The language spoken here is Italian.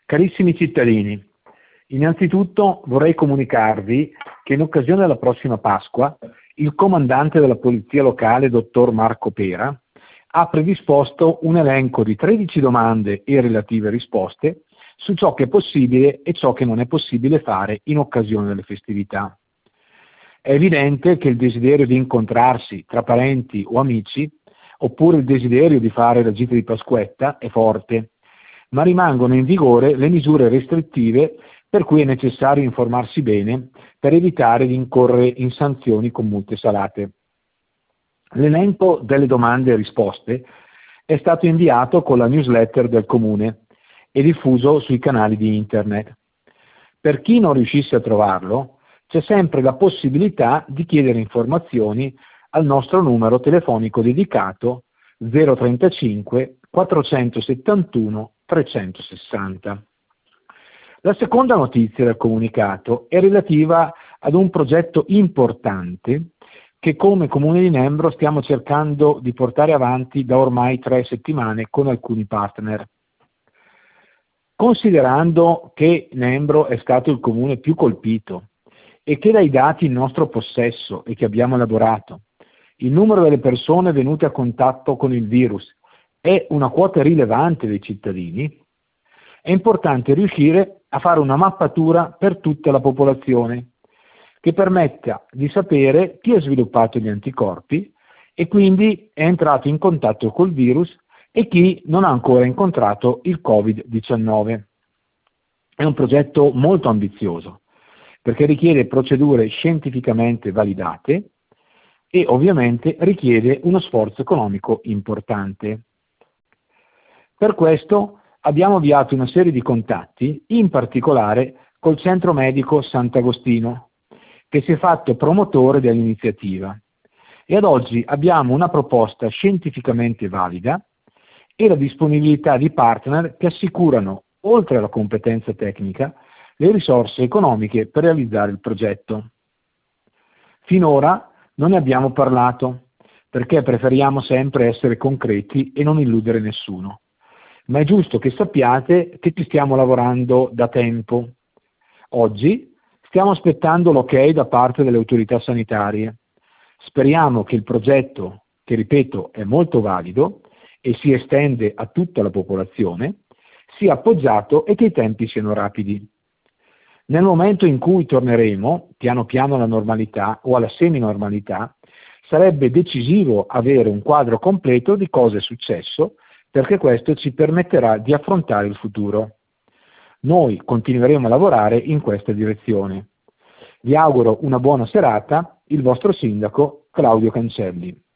Carissimi cittadini, innanzitutto vorrei comunicarvi che in occasione della prossima Pasqua il comandante della Polizia Locale, dottor Marco Pera, ha predisposto un elenco di 13 domande e relative risposte su ciò che è possibile e ciò che non è possibile fare in occasione delle festività. È evidente che il desiderio di incontrarsi tra parenti o amici, oppure il desiderio di fare la gita di Pasquetta è forte, ma rimangono in vigore le misure restrittive per cui è necessario informarsi bene per evitare di incorrere in sanzioni con multe salate. L'elenco delle domande e risposte è stato inviato con la newsletter del Comune e diffuso sui canali di Internet. Per chi non riuscisse a trovarlo, c'è sempre la possibilità di chiedere informazioni al nostro numero telefonico dedicato 035 471 360. La seconda notizia del comunicato è relativa ad un progetto importante che come Comune di Nembro stiamo cercando di portare avanti da ormai 3 settimane con alcuni partner. Considerando che Nembro è stato il comune più colpito e che dai dati in nostro possesso e che abbiamo elaborato, il numero delle persone venute a contatto con il virus è una quota rilevante dei cittadini, è importante riuscire a fare una mappatura per tutta la popolazione che permetta di sapere chi ha sviluppato gli anticorpi e quindi è entrato in contatto col virus e chi non ha ancora incontrato il Covid-19. È un progetto molto ambizioso perché richiede procedure scientificamente validate e ovviamente richiede uno sforzo economico importante. Per questo abbiamo avviato una serie di contatti, in particolare col Centro Medico Sant'Agostino, che si è fatto promotore dell'iniziativa. E ad oggi abbiamo una proposta scientificamente valida e la disponibilità di partner che assicurano, oltre alla competenza tecnica, le risorse economiche per realizzare il progetto. Finora non ne abbiamo parlato, perché preferiamo sempre essere concreti e non illudere nessuno. Ma è giusto che sappiate che ci stiamo lavorando da tempo. Oggi stiamo aspettando l'ok da parte delle autorità sanitarie. Speriamo che il progetto, che ripeto è molto valido e si estende a tutta la popolazione, sia appoggiato e che i tempi siano rapidi. Nel momento in cui torneremo piano piano alla normalità o alla semi-normalità, sarebbe decisivo avere un quadro completo di cosa è successo, perché questo ci permetterà di affrontare il futuro. Noi continueremo a lavorare in questa direzione. Vi auguro una buona serata, il vostro sindaco Claudio Cancelli.